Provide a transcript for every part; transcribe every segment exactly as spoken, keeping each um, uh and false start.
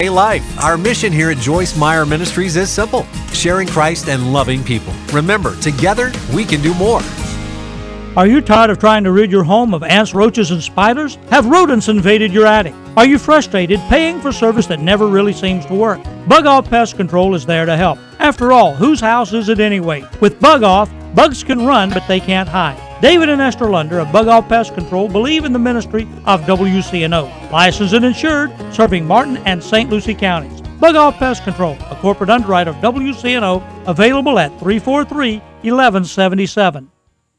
Life. Our mission here at Joyce Meyer Ministries is simple: sharing Christ and loving people. Remember, together we can do more. Are you tired of trying to rid your home of ants, roaches, and spiders? Have rodents invaded your attic? Are you frustrated paying for service that never really seems to work? Bug Off Pest Control is there to help. After all, whose house is it anyway? With Bug Off, bugs can run, but they can't hide. David and Esther Lunder of Bug Off Pest Control believe in the ministry of W C N O. Licensed and insured, serving Martin and Saint Lucie counties. Bug Off Pest Control, a corporate underwriter of W C N O, available at three four three, one one seven seven.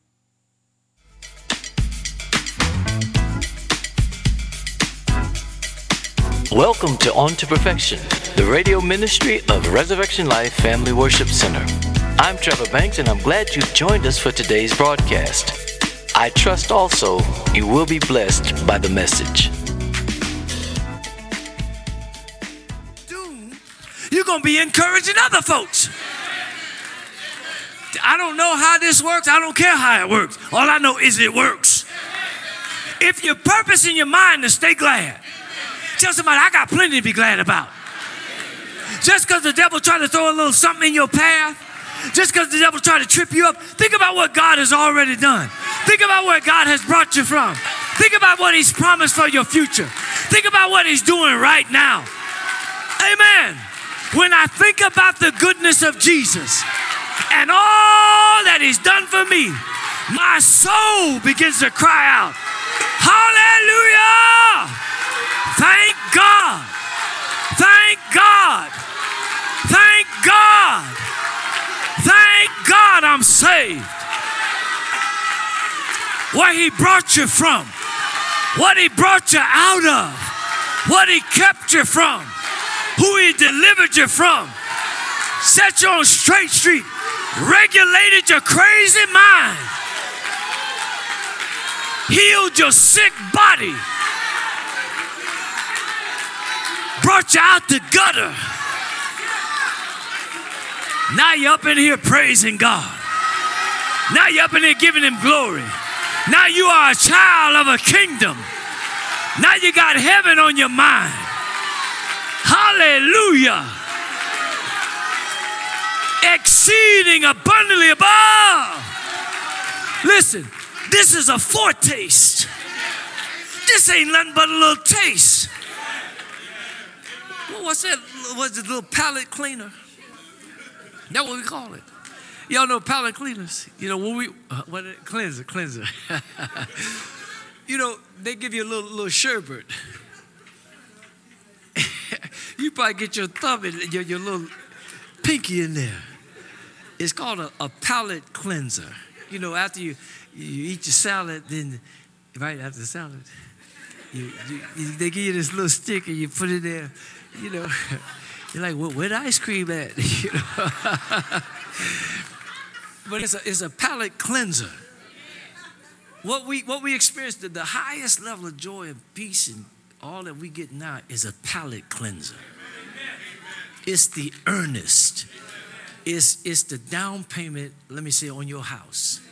Welcome to On to Perfection, the radio ministry of Resurrection Life Family Worship Center. I'm Trevor Banks, and I'm glad you've joined us for today's broadcast. I trust also you will be blessed by the message. Dude, you're going to be encouraging other folks. I don't know how this works. I don't care how it works. All I know is it works. If your purpose in your mind to stay glad, tell somebody, I got plenty to be glad about. Just because the devil tried to throw a little something in your path, just because the devil tried to trip you up, think about what God has already done. Think about where God has brought you from. Think about what he's promised for your future. Think about what he's doing right now. Amen. When I think about the goodness of Jesus and all that he's done for me, my soul begins to cry out, hallelujah! Thank God. Thank God. Thank God. Thank God I'm saved. Where he brought you from, what he brought you out of, what he kept you from, who he delivered you from, set you on straight street, regulated your crazy mind, healed your sick body, brought you out the gutter. Now you're up in here praising God. Now you're up in here giving him glory. Now you are a child of a kingdom. Now you got heaven on your mind. Hallelujah. Exceeding abundantly above. Listen, this is a foretaste. This ain't nothing but a little taste. What's that? What's the little palate cleaner? That's what we call it. Y'all know palate cleaners. You know, when we, uh, what is it? Cleanser, cleanser. You know, they give you a little, little sherbet. You probably get your thumb and your, your little pinky in there. It's called a, a palate cleanser. You know, after you, you eat your salad, then right after the salad, you, you, you, they give you this little stick and you put it there. You know, you're like, well, where the ice cream at? You know? But it's a, it's a palate cleanser. What we what we experience, the, the highest level of joy and peace and all that we get now is a palate cleanser. It's the earnest. It's, it's the down payment, let me say, on your house.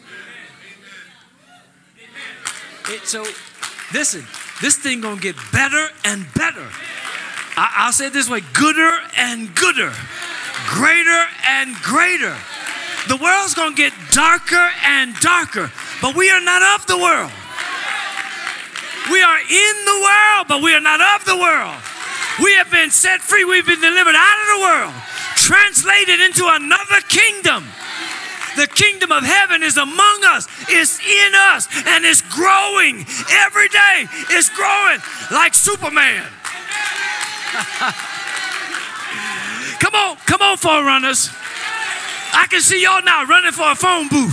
It, so, listen, this thing gonna get better and better. I, I'll say it this way, gooder and gooder, greater and greater. The world's gonna get darker and darker, but we are not of the world. We are in the world, but we are not of the world. We have been set free. We've been delivered out of the world, translated into another kingdom. The kingdom of heaven is among us, it's in us, and it's growing every day. It's growing like Superman. Come on, come on, forerunners. I can see y'all now running for a phone booth.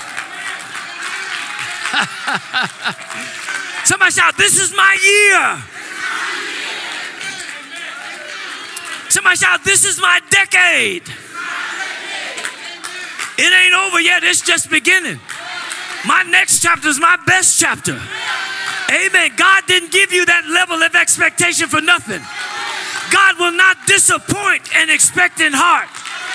Somebody shout, this is my year. Somebody shout, this is my decade. It ain't over yet, it's just beginning. My next chapter is my best chapter. Amen. God didn't give you that level of expectation for nothing. God will not disappoint an expectant heart.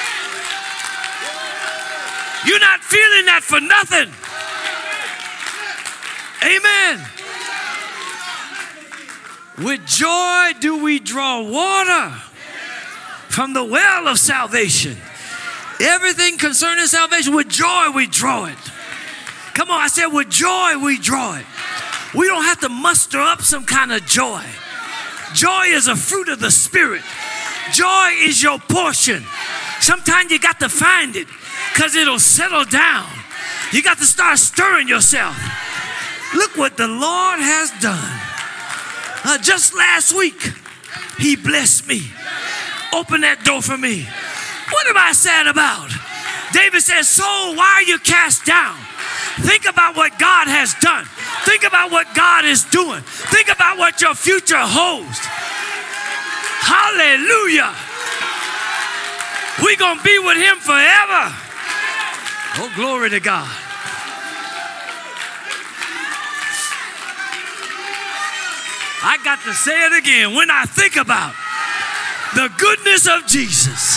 You're not feeling that for nothing. Amen. With joy do we draw water from the well of salvation. Everything concerning salvation, with joy we draw it. Come on, I said with joy we draw it. We don't have to muster up some kind of joy. Joy is a fruit of the Spirit. Joy is your portion. Sometimes you got to find it because it'll settle down. You got to start stirring yourself. Look what the Lord has done. Uh, just last week, he blessed me. Open that door for me. What am I sad about? David says, soul, why are you cast down? Think about what God has done. Think about what God is doing. Think about what your future holds. Hallelujah. We're going to be with him forever. Oh, glory to God. I got to say it again. When I think about the goodness of Jesus,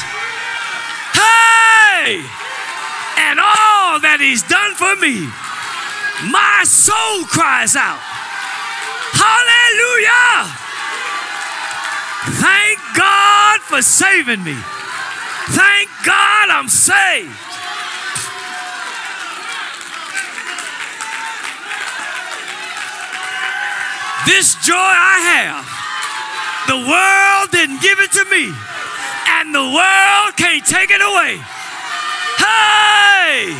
hey, and all that he's done for me, my soul cries out, hallelujah. Thank God for saving me. Thank God I'm saved. This joy I have, the world didn't give it to me, and the world can't take it away. Hey!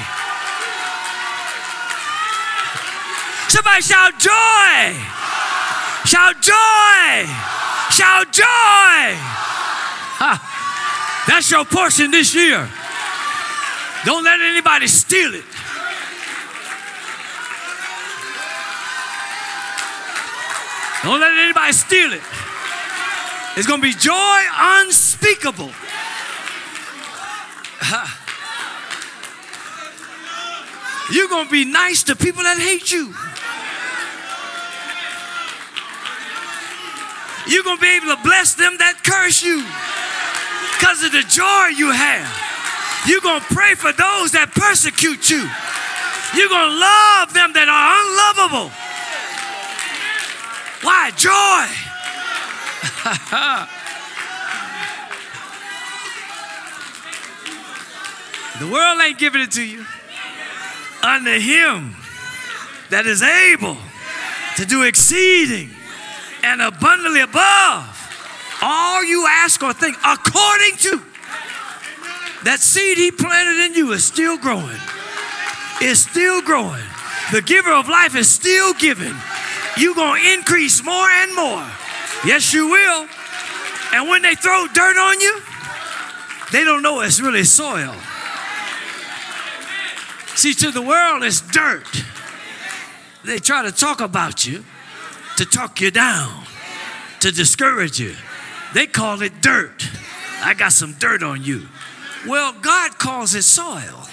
Somebody shout joy! Shout joy! Shout joy! Ha. That's your portion this year. Don't let anybody steal it. Don't let anybody steal it. It's going to be joy unspeakable. You're going to be nice to people that hate you. You're going to be able to bless them that curse you because of the joy you have. You're going to pray for those that persecute you. You're going to love them that are unlovable. Why? Joy. The world ain't giving it to you. Unto him that is able to do exceeding and abundantly above all you ask or think, according to that seed he planted in you is still growing. It's still growing. The giver of life is still giving. You're going to increase more and more. Yes, you will. And when they throw dirt on you, they don't know it's really soil. See, to the world, it's dirt. They try to talk about you, to talk you down, to discourage you. They call it dirt. I got some dirt on you. Well, God calls it soil.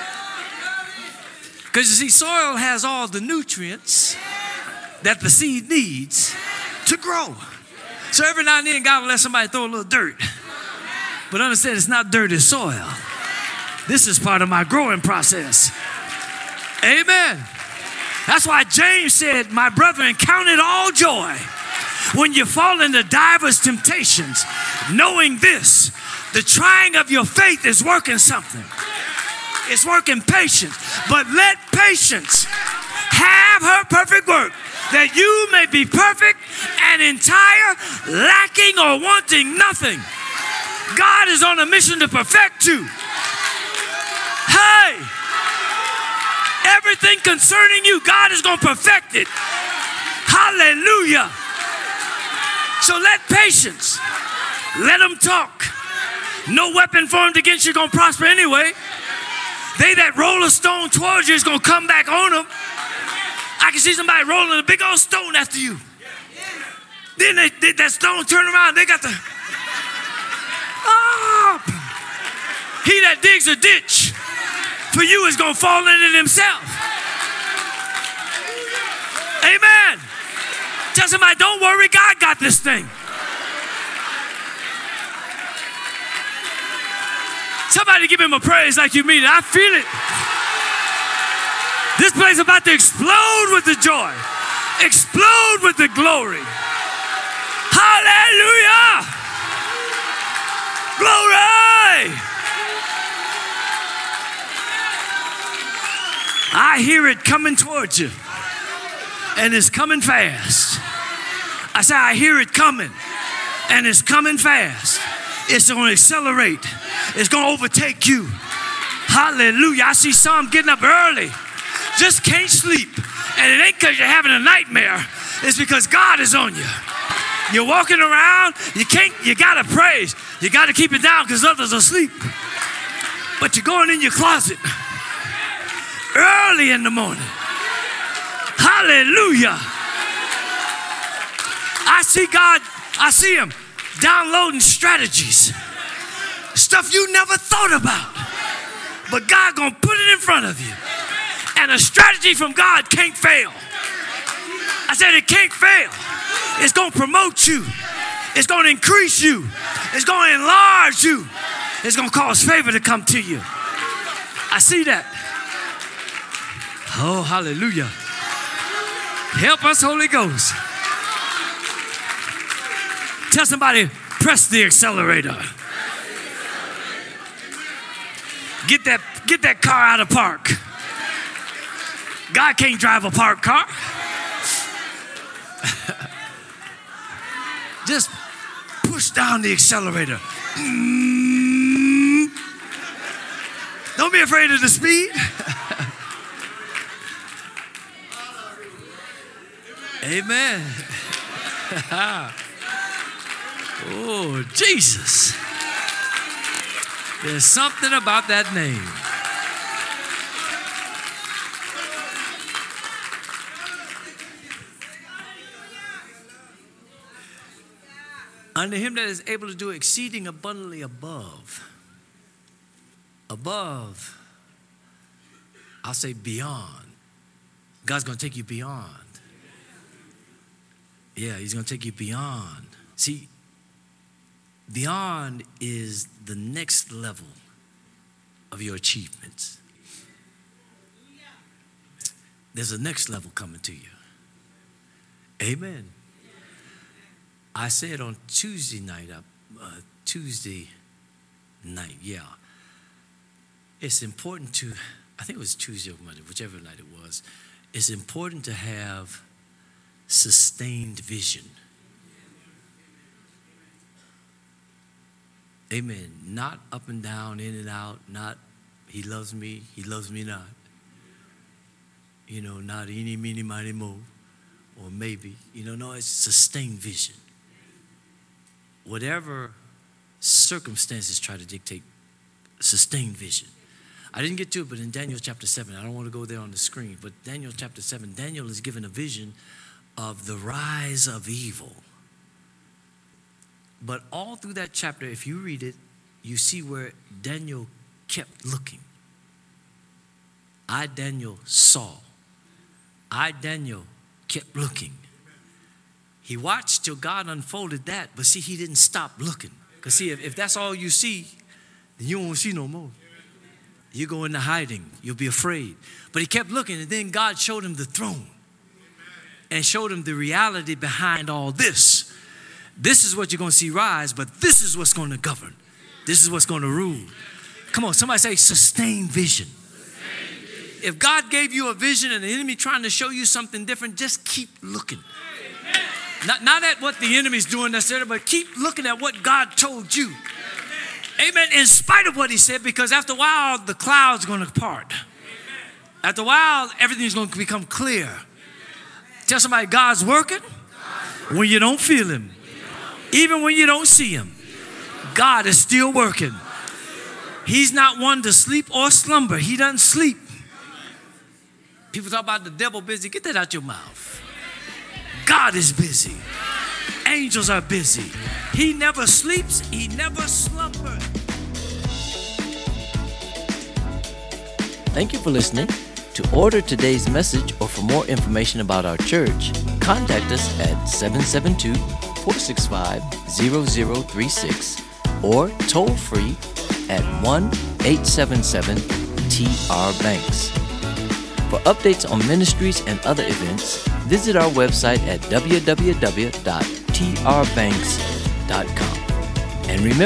Because you see, soil has all the nutrients that the seed needs to grow. So every now and then, God will let somebody throw a little dirt. But understand, it's not dirt, it's soil. This is part of my growing process. Amen. That's why James said, my brethren, count it all joy when you fall into divers temptations, knowing this, the trying of your faith is working something. It's working patience. But let patience have her perfect work, that you may be perfect and entire, lacking or wanting nothing. God is on a mission to perfect you. Hey, everything concerning you, God is going to perfect it. Hallelujah. So let patience, let them talk. No weapon formed against you is going to prosper anyway. They that roll a stone towards you is going to come back on them. I can see somebody rolling a big old stone after you. Then they, they, that stone turn around, they got the, oh, he that digs a ditch for you is going to fall in it himself. Amen. Tell somebody, don't worry, God got this thing. Somebody give him a praise like you mean it. I feel it. This place is about to explode with the joy. Explode with the glory. Hallelujah! Glory! I hear it coming towards you, and it's coming fast. I say, I hear it coming, and it's coming fast. It's going to accelerate. It's going to overtake you. Hallelujah. I see some getting up early, just can't sleep. And it ain't because you're having a nightmare. It's because God is on you. You're walking around, you can't, you got to praise. You got to keep it down because others are asleep. But you're going in your closet early in the morning. Hallelujah. I see God, I see him downloading strategies. Stuff you never thought about. But God gonna put it in front of you. And a strategy from God can't fail. I said it can't fail. It's gonna promote you. It's gonna increase you. It's gonna enlarge you. It's gonna cause favor to come to you. I see that. Oh, hallelujah. Help us, Holy Ghost. Tell somebody, press the accelerator. Get that, get that car out of park. God can't drive a parked car. Just push down the accelerator. Mm. Don't be afraid of the speed. Amen. Oh, Jesus. There's something about that name. Unto him that is able to do exceeding abundantly above. Above. I'll say beyond. God's going to take you beyond. Yeah, he's going to take you beyond. See, beyond is the next level of your achievements. There's a next level coming to you. Amen. I said on Tuesday night, uh, Tuesday night, yeah. It's important to, I think it was Tuesday or Monday, whichever night it was. It's important to have sustained vision. Amen. Not up and down, in and out, not he loves me, he loves me not. You know, not eeny, meeny, miny, mo, or maybe. You know, no, it's sustained vision. Whatever circumstances try to dictate, sustained vision. I didn't get to it, but in Daniel chapter seven, I don't want to go there on the screen, but Daniel chapter seven, Daniel is given a vision of the rise of evil. But all through that chapter, if you read it, you see where Daniel kept looking. I, Daniel, saw. I, Daniel, kept looking. He watched till God unfolded that, but see, he didn't stop looking. Because see, if, if that's all you see, then you won't see no more. You go into hiding. You'll be afraid. But he kept looking, and then God showed him the throne and showed him the reality behind all this. This is what you're going to see rise, but this is what's going to govern. This is what's going to rule. Come on, somebody say sustained vision. Sustained vision. If God gave you a vision and the enemy trying to show you something different, just keep looking. Not, not at what the enemy's doing necessarily, but keep looking at what God told you. Amen. In spite of what he said, because after a while, the cloud's going to part. After a while, everything's going to become clear. Tell somebody, God's working when you don't feel him. Even when you don't see him, God is still working. He's not one to sleep or slumber. He doesn't sleep. People talk about the devil busy. Get that out your mouth. God is busy. Angels are busy. He never sleeps. He never slumbers. Thank you for listening. To order today's message or for more information about our church, contact us at seven seven two, four six five, zero zero three six or toll free at one eight seven seven T R Banks. For updates on ministries and other events, visit our website at w w w dot t t r banks dot com. And remember,